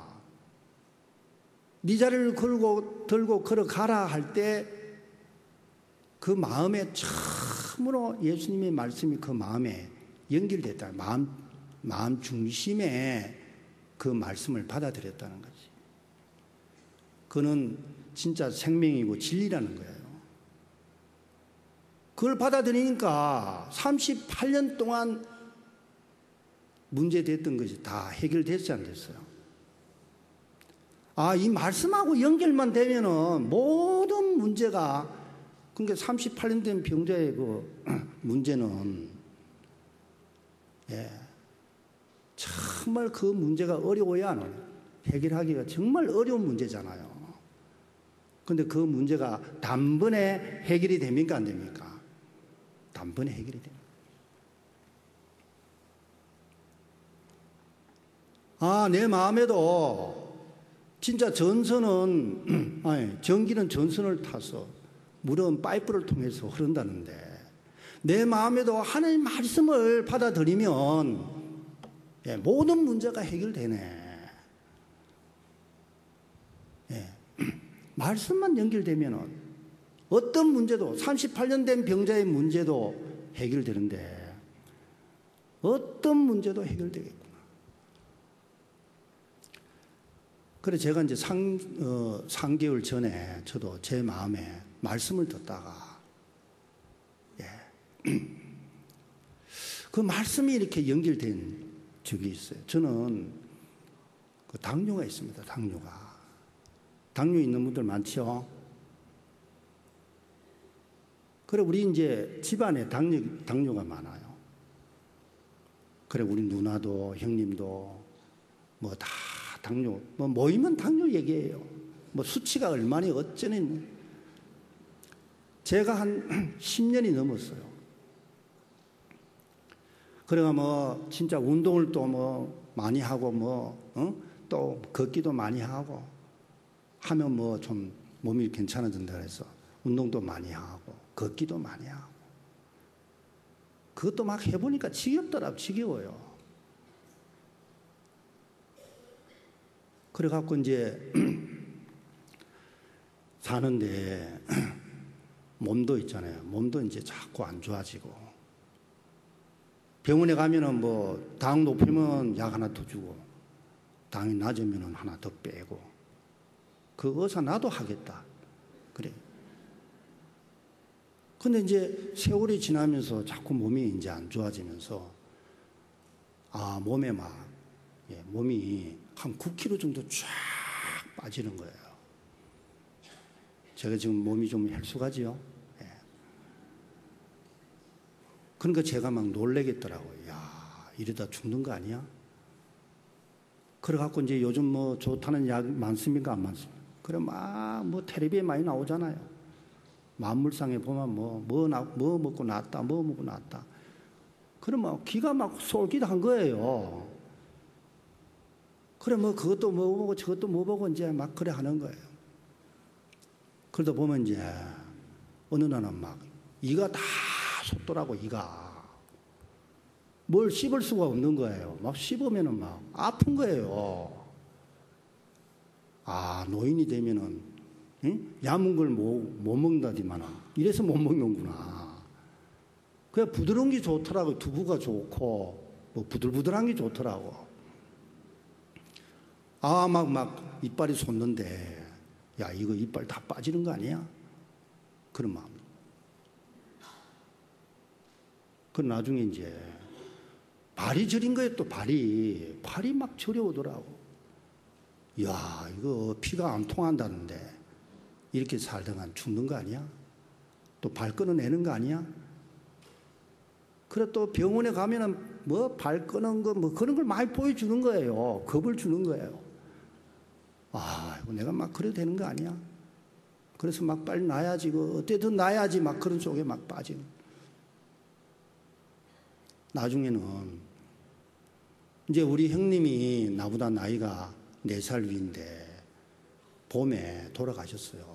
네 자리를 들고 걸어가라 할 때 그 마음에 처음으로 예수님의 말씀이 그 마음에 연결됐다. 마음 중심에 그 말씀을 받아들였다는 거지. 그는 진짜 생명이고 진리라는 거예요. 그걸 받아들이니까 38년 동안 문제됐던 것이 다 해결됐지 안 됐어요. 아, 이 말씀하고 연결만 되면은 모든 문제가, 그러니까 38년 된 병자의 그 문제는, 예, 정말 그 문제가 어려워야 해결하기가 정말 어려운 문제잖아요. 그런데 그 문제가 단번에 해결이 됩니까? 안 됩니까? 단번에 해결이 됩니다. 아, 내 마음에도 진짜 전선은, 아니, 전기는 전선을 타서 물은 파이프를 통해서 흐른다는데 내 마음에도 하나님 말씀을 받아들이면 예, 모든 문제가 해결되네. 예, 말씀만 연결되면 어떤 문제도 38년 된 병자의 문제도 해결되는데 어떤 문제도 해결되겠구나. 그래 제가 이제 3개월 전에 저도 제 마음에 말씀을 듣다가 예, 그 말씀이 이렇게 연결된 적이 있어요. 저는 그 당뇨가 있습니다. 당뇨 있는 분들 많죠? 그래 우리 이제 집안에 당뇨가 많아요. 그래 우리 누나도 형님도 뭐 다 당뇨, 뭐 모이면 당뇨 얘기예요. 뭐 수치가 얼마니 어쩌니. 제가 한 10년이 넘었어요. 그래가 뭐 진짜 운동을 또 뭐 많이 하고 또 걷기도 많이 하고 하면 뭐 좀 몸이 괜찮아진다 해서 운동도 많이 하고 걷기도 많이 하고 그것도 막 해보니까 지겨워요. 그래갖고 이제 사는데 몸도 있잖아요. 몸도 이제 자꾸 안 좋아지고 병원에 가면은 뭐 당 높으면 약 하나 더 주고 당이 낮으면은 하나 더 빼고 그 의사 나도 하겠다. 그래. 근데 이제 세월이 지나면서 자꾸 몸이 이제 안 좋아지면서 아 몸에 몸이 한 9kg 정도 쫙 빠지는 거예요. 제가 지금 몸이 좀 헬쑥하지요. 예. 그러니까 제가 막 놀래겠더라고요. 야, 이러다 죽는 거 아니야? 그래갖고 이제 요즘 뭐 좋다는 약 많습니까? 안 많습니까? 그래 막 뭐 텔레비에 많이 나오잖아요. 만물상에 보면 뭐 먹고 낫다, 뭐 먹고 낫다. 그래 막 기가 막 쏠기도 한 거예요. 그래 뭐 그것도 먹어보고 저것도 먹어보고 이제 막 그래 하는 거예요. 그러다 보면 이제 어느 날은 막 이가 다 솟더라고. 이가 뭘 씹을 수가 없는 거예요. 막 씹으면은 막 아픈 거예요. 아, 노인이 되면은 야문 걸 못 먹는다지만은 이래서 못 먹는구나. 그냥 부드러운 게 좋더라고. 두부가 좋고 뭐 부들부들한 게 좋더라고. 아, 막 이빨이 솟는데 야, 이거 이빨 다 빠지는 거 아니야? 그런 마음. 그 나중에 이제 발이 저린 거예요. 또 발이 막 저려오더라고. 야, 이거 피가 안 통한다는데 이렇게 살다가 죽는 거 아니야? 또 발 끊어내는 거 아니야? 그래 또 병원에 가면은 뭐 발 끊은 거 뭐 그런 걸 많이 보여주는 거예요. 겁을 주는 거예요. 아, 이거 내가 막 그래도 되는 거 아니야? 그래서 막 빨리 놔야지, 어때든 놔야지 막 그런 속에 막 빠지는. 나중에는 이제 우리 형님이 나보다 나이가 4살 위인데 봄에 돌아가셨어요.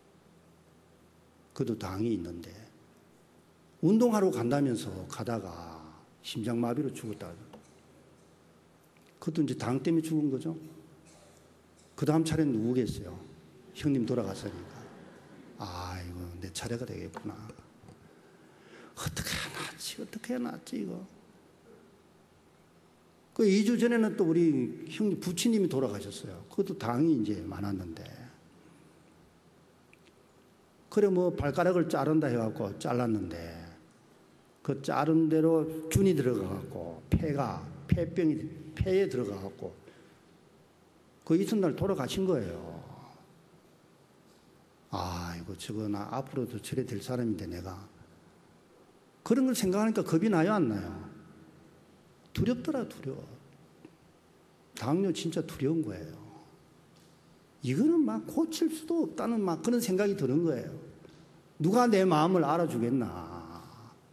그도 당이 있는데 운동하러 간다면서 가다가 심장마비로 죽었다. 그것도 이제 당 때문에 죽은 거죠. 그 다음 차례는 누구겠어요? 형님 돌아갔으니까. 아, 이거 내 차례가 되겠구나. 어떻게 해놨지 이거. 그 2주 전에는 또 우리 형님 부친님이 돌아가셨어요. 그것도 당이 이제 많았는데. 그래 뭐 발가락을 자른다 해갖고 잘랐는데 그 자른 대로 균이 들어가갖고 폐에 들어가갖고 그 이튿날 돌아가신 거예요. 아, 이거 저거 나 앞으로도 저래 될 사람인데 내가 그런 걸 생각하니까 겁이 나요, 안 나요? 두렵더라, 두려워. 당뇨 진짜 두려운 거예요. 이거는 막 고칠 수도 없다는 막 그런 생각이 드는 거예요. 누가 내 마음을 알아주겠나.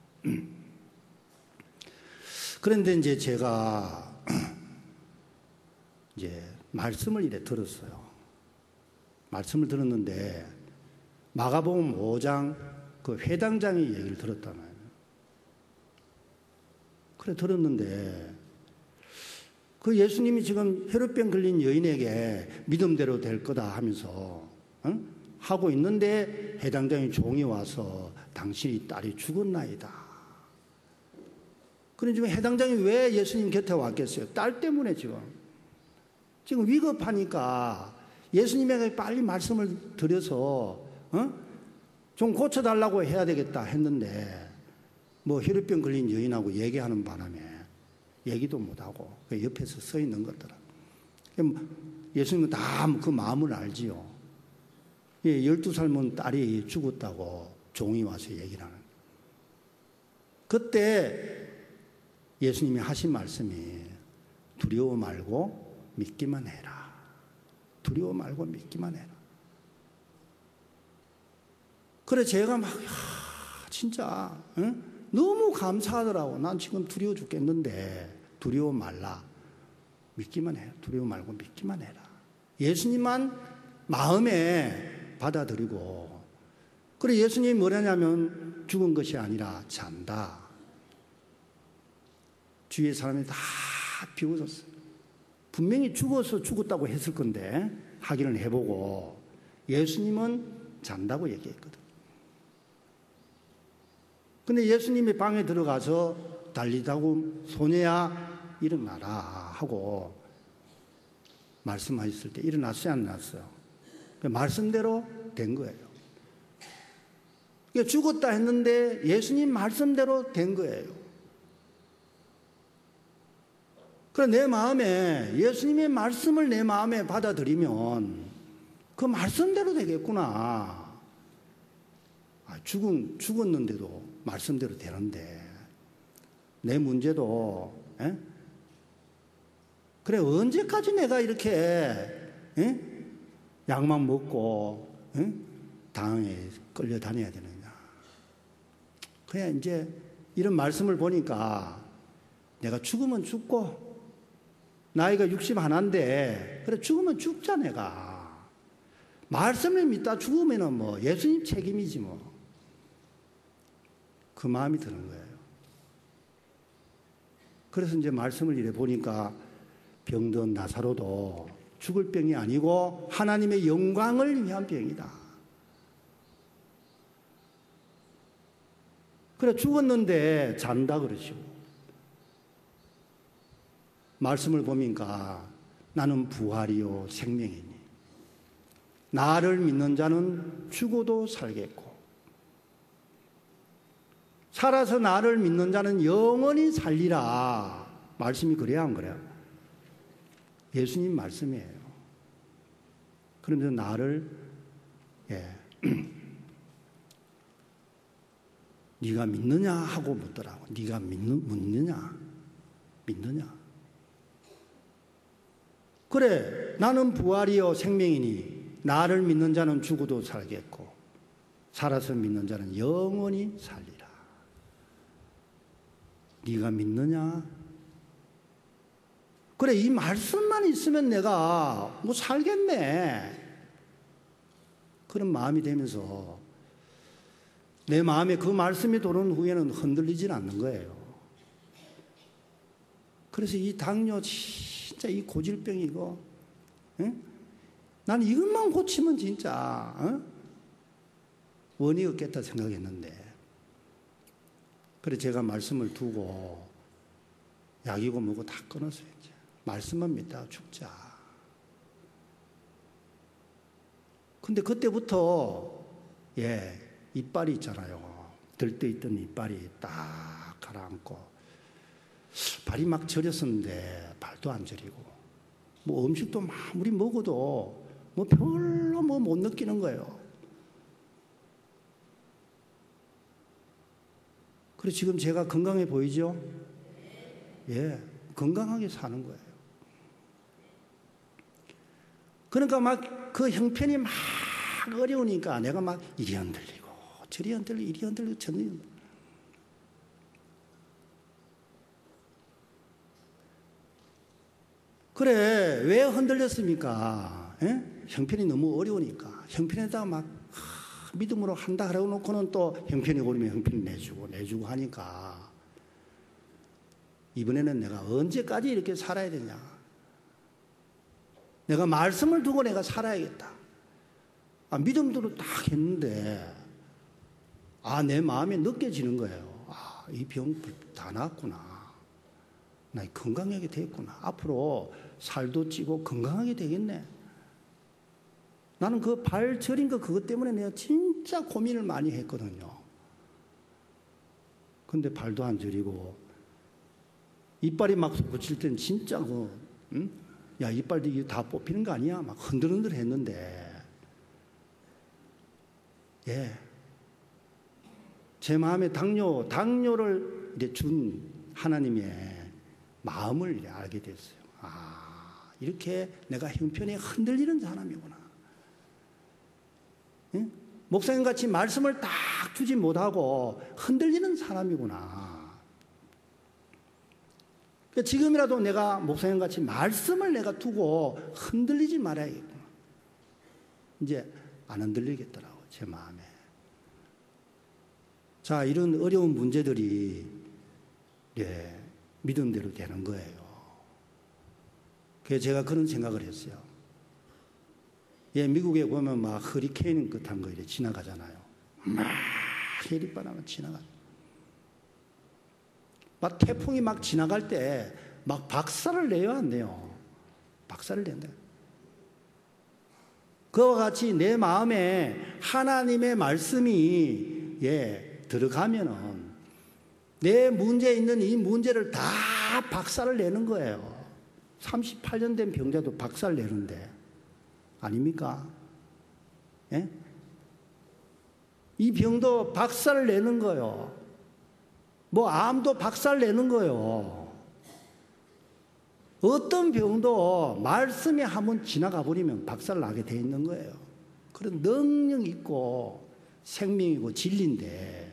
그런데 이제 제가 이제 말씀을 이래 들었어요. 말씀을 들었는데 마가복음 5장 그 회당장의 얘기를 들었잖아요. 그래 들었는데 그 예수님이 지금 혈우병 걸린 여인에게 믿음대로 될 거다 하면서 하고 있는데 회당장의 종이 와서 당신이 딸이 죽었나이다. 그럼 지금 회당장이 왜 예수님 곁에 왔겠어요? 딸 때문에 지금 위급하니까 예수님에게 빨리 말씀을 드려서 좀 고쳐달라고 해야 되겠다 했는데 뭐 혈우병 걸린 여인하고 얘기하는 바람에 얘기도 못하고 옆에서 서 있는 것더라. 예수님은 다 그 마음을 알지요. 12살 먹은 딸이 죽었다고 종이 와서 얘기를 하는. 그때 예수님이 하신 말씀이 두려워 말고 믿기만 해라. 두려워 말고 믿기만 해라. 그래 제가 막 진짜 너무 감사하더라고. 난 지금 두려워 죽겠는데 두려워 말라. 믿기만 해라. 두려워 말고 믿기만 해라. 예수님만 마음에 받아들이고. 그래 예수님이 뭐라냐면 죽은 것이 아니라 잔다. 주위의 사람이 다 비웃었어요. 분명히 죽어서 죽었다고 했을 건데 확인을 해보고 예수님은 잔다고 얘기했거든. 근데 예수님이 방에 들어가서 달리다고 소녀야 일어나라 하고 말씀하셨을 때 일어났어요, 안 났어요? 말씀대로 된 거예요. 죽었다 했는데 예수님 말씀대로 된 거예요. 그래 내 마음에 예수님의 말씀을 내 마음에 받아들이면 그 말씀대로 되겠구나. 죽었는데도 말씀대로 되는데 내 문제도 그래 언제까지 내가 이렇게 약만 먹고 당에 끌려다녀야 되느냐. 그냥 이제 이런 말씀을 보니까 내가 죽으면 죽고 나이가 61인데 그래 죽으면 죽자. 내가 말씀을 믿다 죽으면은 뭐 예수님 책임이지 뭐. 그 마음이 드는 거예요. 그래서 이제 말씀을 이래 보니까 병든 나사로도 죽을 병이 아니고 하나님의 영광을 위한 병이다. 그래 죽었는데 잔다 그러시고 말씀을 보니까 나는 부활이요 생명이니 나를 믿는 자는 죽어도 살겠고 살아서 나를 믿는 자는 영원히 살리라. 말씀이 그래야 안 그래요? 예수님 말씀이에요. 그러면서 나를 네가 믿느냐 하고 묻더라고. 네가 믿느냐? 그래 나는 부활이요 생명이니 나를 믿는 자는 죽어도 살겠고 살아서 믿는 자는 영원히 살리라. 네가 믿느냐? 그래 이 말씀만 있으면 내가 뭐 살겠네. 그런 마음이 되면서 내 마음에 그 말씀이 들어온 후에는 흔들리질 않는 거예요. 그래서 이 당뇨 진짜 이 고질병 이거 난 이것만 고치면 진짜 원이 없겠다 생각했는데 그래 제가 말씀을 두고 약이고 뭐고 다 끊었어요. 이제 말씀만 믿다가 죽자. 근데 그때부터 이빨이 있잖아요. 들떠 있던 이빨이 딱 가라앉고 발이 막 저렸었는데 발도 안 저리고 뭐 음식도 아무리 먹어도 뭐 별로 뭐 못 느끼는 거예요. 그래서 지금 제가 건강해 보이죠? 건강하게 사는 거예요. 그러니까 막 그 형편이 막 어려우니까 내가 막 이리 흔들리고 저리 흔들리고 이리 흔들리고 저리 흔들리고 그래 왜 흔들렸습니까? 형편이 너무 어려우니까 형편에다가 막 믿음으로 한다 그러고 놓고는 또 형편이 오르면 형편이 내주고 하니까 이번에는 내가 언제까지 이렇게 살아야 되냐. 내가 말씀을 두고 내가 살아야겠다. 믿음대로 딱 했는데 내 마음에 느껴지는 거예요. 이 병 다 나았구나. 나 건강하게 됐구나. 앞으로 살도 찌고 건강하게 되겠네. 나는 그 발 저린 거 그것 때문에 내가 진짜 고민을 많이 했거든요. 근데 발도 안 저리고 이빨이 막 솟구칠 때는 진짜 야 이빨도 이게 다 뽑히는 거 아니야? 막 흔들흔들 했는데 제 마음에 당뇨를 이제 준 하나님의 마음을 이제 알게 됐어요. 이렇게 내가 형편에 흔들리는 사람이구나. 목사님 같이 말씀을 딱 주지 못하고 흔들리는 사람이구나. 그러니까 지금이라도 내가 목사님 같이 말씀을 내가 두고 흔들리지 말아야겠구나. 이제 안 흔들리겠더라고, 제 마음에. 자, 이런 어려운 문제들이 믿음대로 되는 거예요. 그래서 제가 그런 생각을 했어요. 미국에 보면 막 허리케인 끝한 거 이렇게 지나가잖아요. 막 해리바람은 지나가. 막 태풍이 막 지나갈 때 막 박살을 내요, 안 내요? 박살을 낸다. 그와 같이 내 마음에 하나님의 말씀이 들어가면은 내 문제에 있는 이 문제를 다 박살을 내는 거예요. 38년 된 병자도 박살 내는데 아닙니까? 이 병도 박살을 내는 거예요. 뭐 암도 박살 내는 거예요. 어떤 병도 말씀이 한번 지나가 버리면 박살 나게 돼 있는 거예요. 그런 능력 있고 생명이고 진리인데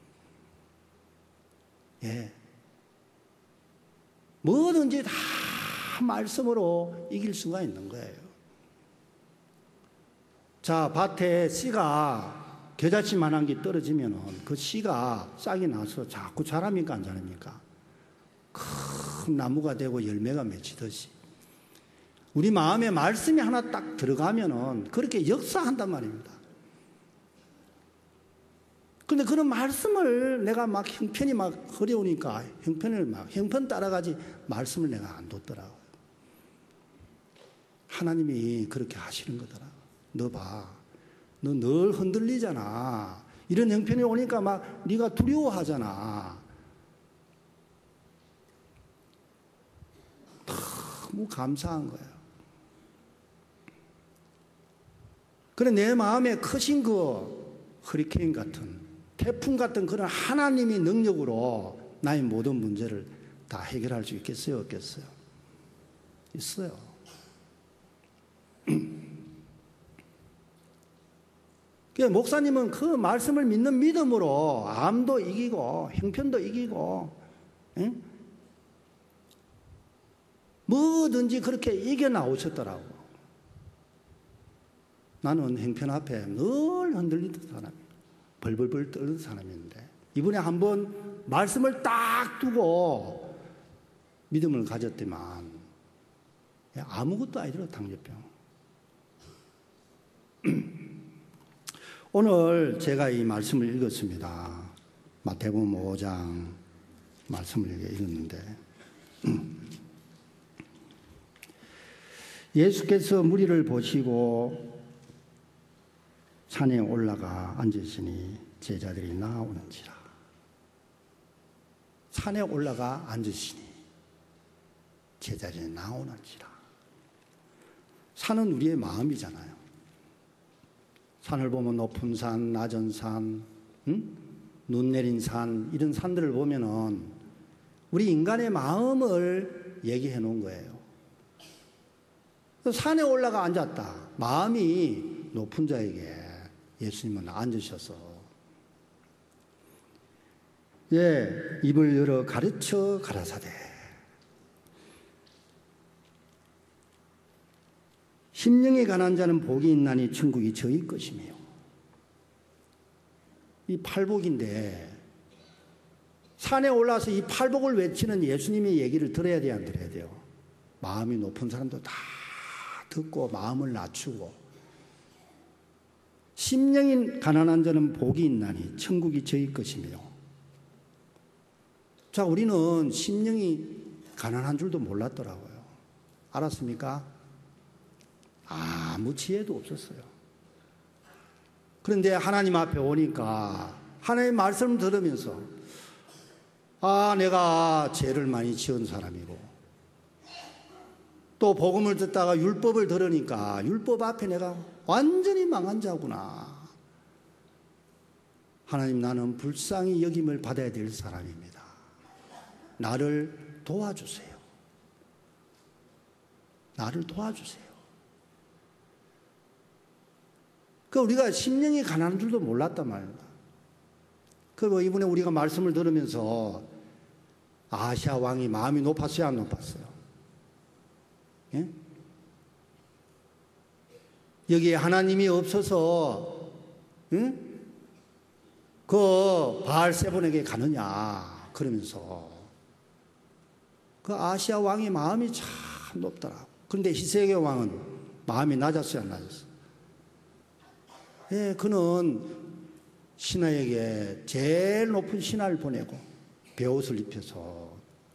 뭐든지 다 말씀으로 이길 수가 있는 거예요. 자, 밭에 씨가 겨자씨만한 게 떨어지면은 그 씨가 싹이 나서 자꾸 자랍니까 안 자랍니까? 큰 나무가 되고 열매가 맺히듯이 우리 마음에 말씀이 하나 딱 들어가면은 그렇게 역사한단 말입니다. 근데 그런 말씀을 내가 막 형편이 막 어려우니까 형편 따라가지 말씀을 내가 안 뒀더라고요. 하나님이 그렇게 하시는 거더라. 너 봐. 너 늘 흔들리잖아. 이런 형편이 오니까 막 네가 두려워하잖아. 너무 감사한 거예요. 그래 내 마음에 크신 그 허리케인 같은 태풍 같은 그런 하나님의 능력으로 나의 모든 문제를 다 해결할 수 있겠어요? 없겠어요? 있어요. 목사님은 그 말씀을 믿는 믿음으로 암도 이기고 형편도 이기고 응? 뭐든지 그렇게 이겨나오셨더라고. 나는 형편 앞에 늘 흔들리던 사람이에요. 벌벌벌 떨는 사람인데 이번에 한번 말씀을 딱 두고 믿음을 가졌더만 아무것도 아니더라. 당뇨병. 오늘 제가 이 말씀을 읽었습니다. 마태복음 5장 말씀을 읽었는데 예수께서 무리를 보시고 산에 올라가 앉으시니 제자들이 나오는지라. 산에 올라가 앉으시니 제자들이 나오는지라. 산은 우리의 마음이잖아요. 산을 보면 높은 산, 낮은 산, 눈 내린 산, 이런 산들을 보면은 우리 인간의 마음을 얘기해 놓은 거예요. 산에 올라가 앉았다. 마음이 높은 자에게 예수님은 앉으셔서 입을 열어 가르쳐 가라사대 심령에 관한 자는 복이 있나니 천국이 저희 것이며. 이 팔복인데 산에 올라서 이 팔복을 외치는 예수님의 얘기를 들어야 돼요, 안 들어야 돼요? 마음이 높은 사람도 다 듣고 마음을 낮추고 심령이 가난한 자는 복이 있나니 천국이 저희 것이며. 자, 우리는 심령이 가난한 줄도 몰랐더라고요. 알았습니까? 아무 지혜도 없었어요. 그런데 하나님 앞에 오니까 하나님의 말씀을 들으면서 내가 죄를 많이 지은 사람이고 또 복음을 듣다가 율법을 들으니까 율법 앞에 내가 완전히 망한 자구나. 하나님, 나는 불쌍히 여김을 받아야 될 사람입니다. 나를 도와주세요. 나를 도와주세요. 우리가 심령이 가난한 줄도 몰랐단 말입니다. 이번에 우리가 말씀을 들으면서 아시아 왕이 마음이 높았어요, 안 높았어요? 예? 여기에 하나님이 없어서 그 바알세본에게 가느냐 그러면서 그 아시아 왕의 마음이 참 높더라고. 그런데 히스기야 왕은 마음이 낮았어요, 안 낮았어요? 그는 신하에게 제일 높은 신하를 보내고 베옷을 입혀서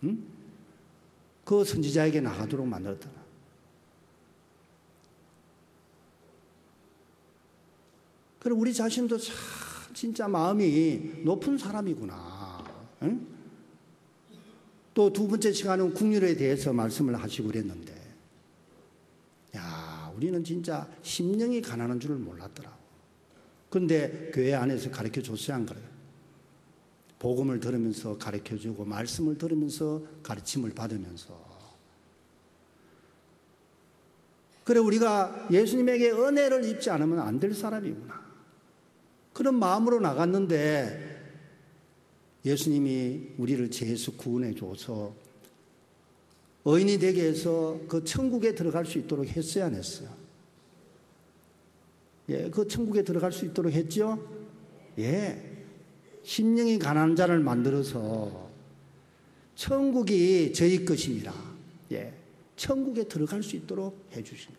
그 선지자에게 나가도록 만들었다. 그럼 우리 자신도 참 진짜 마음이 높은 사람이구나. 또 두 번째 시간은 국률에 대해서 말씀을 하시고 그랬는데, 우리는 진짜 심령이 가난한 줄을 몰랐더라고. 그런데 교회 안에서 가르쳐 줬어야 한 거예요. 복음을 들으면서 가르쳐 주고 말씀을 들으면서 가르침을 받으면서. 그래, 우리가 예수님에게 은혜를 입지 않으면 안 될 사람이구나. 그런 마음으로 나갔는데 예수님이 우리를 죄에서 구원해 줘서 의인이 되게 해서 그 천국에 들어갈 수 있도록 했어야 안 했어요? 그 천국에 들어갈 수 있도록 했죠? 심령이 가난한 자를 만들어서 천국이 저희 것입니다. 천국에 들어갈 수 있도록 해주십니다.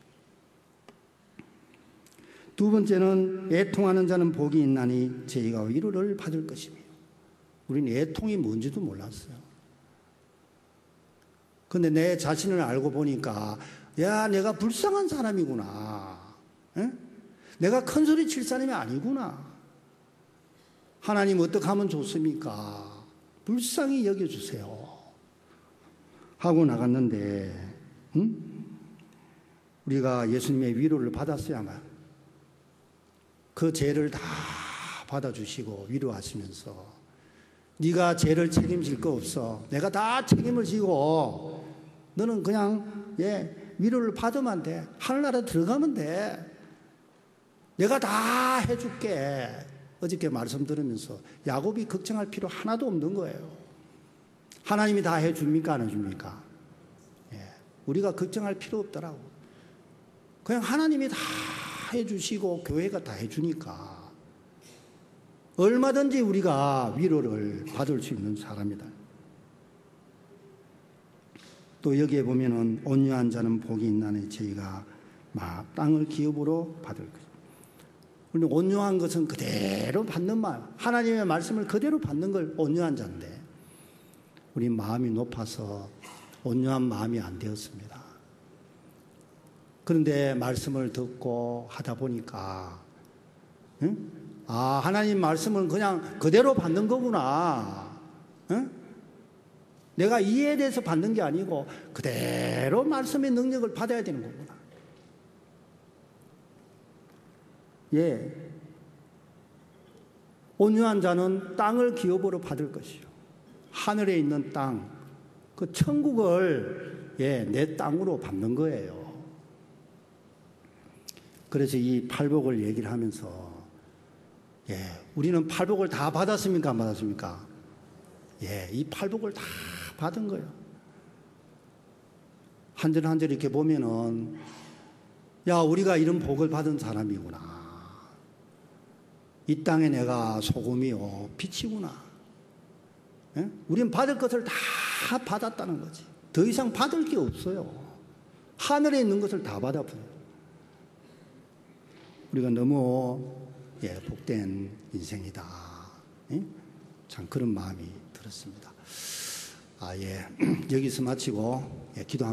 두 번째는 애통하는 자는 복이 있나니 저희가 위로를 받을 것이며. 우리는 애통이 뭔지도 몰랐어요. 근데 내 자신을 알고 보니까 내가 불쌍한 사람이구나. 내가 큰 소리 칠 사람이 아니구나. 하나님 어떻게 하면 좋습니까? 불쌍히 여겨주세요 하고 나갔는데 우리가 예수님의 위로를 받았어야만 그 죄를 다 받아주시고 위로하시면서 네가 죄를 책임질 거 없어. 내가 다 책임을 지고 너는 그냥 위로를 받으면 돼. 하늘나라 들어가면 돼. 내가 다 해줄게. 어저께 말씀 들으면서 야곱이 걱정할 필요 하나도 없는 거예요. 하나님이 다 해줍니까? 안 해줍니까? 우리가 걱정할 필요 없더라고. 그냥 하나님이 다 해주시고 교회가 다 해주니까 얼마든지 우리가 위로를 받을 수 있는 사람이다. 또 여기에 보면은 온유한 자는 복이 있나니 저희가 막 땅을 기업으로 받을 것이다. 우리는 온유한 것은 그대로 받는 말, 하나님의 말씀을 그대로 받는 걸 온유한 자인데 우리 마음이 높아서 온유한 마음이 안 되었습니다. 그런데 말씀을 듣고 하다 보니까 하나님 말씀은 그냥 그대로 받는 거구나. 내가 이해에 대해서 받는 게 아니고 그대로 말씀의 능력을 받아야 되는 거구나. 온유한 자는 땅을 기업으로 받을 것이요. 하늘에 있는 땅, 그 천국을 내 땅으로 받는 거예요. 그래서 이 팔복을 얘기를 하면서 우리는 팔복을 다 받았습니까? 안 받았습니까? 이 팔복을 다 받은 거예요. 한 절 한 절 이렇게 보면은 우리가 이런 복을 받은 사람이구나. 이 땅에 내가 소금이요 빛이구나. 우리는 받을 것을 다 받았다는 거지. 더 이상 받을 게 없어요. 하늘에 있는 것을 다 받아버려요. 우리가 너무 복된 인생이다. 참 그런 마음이 들었습니다. 여기서 마치고 기도합니다.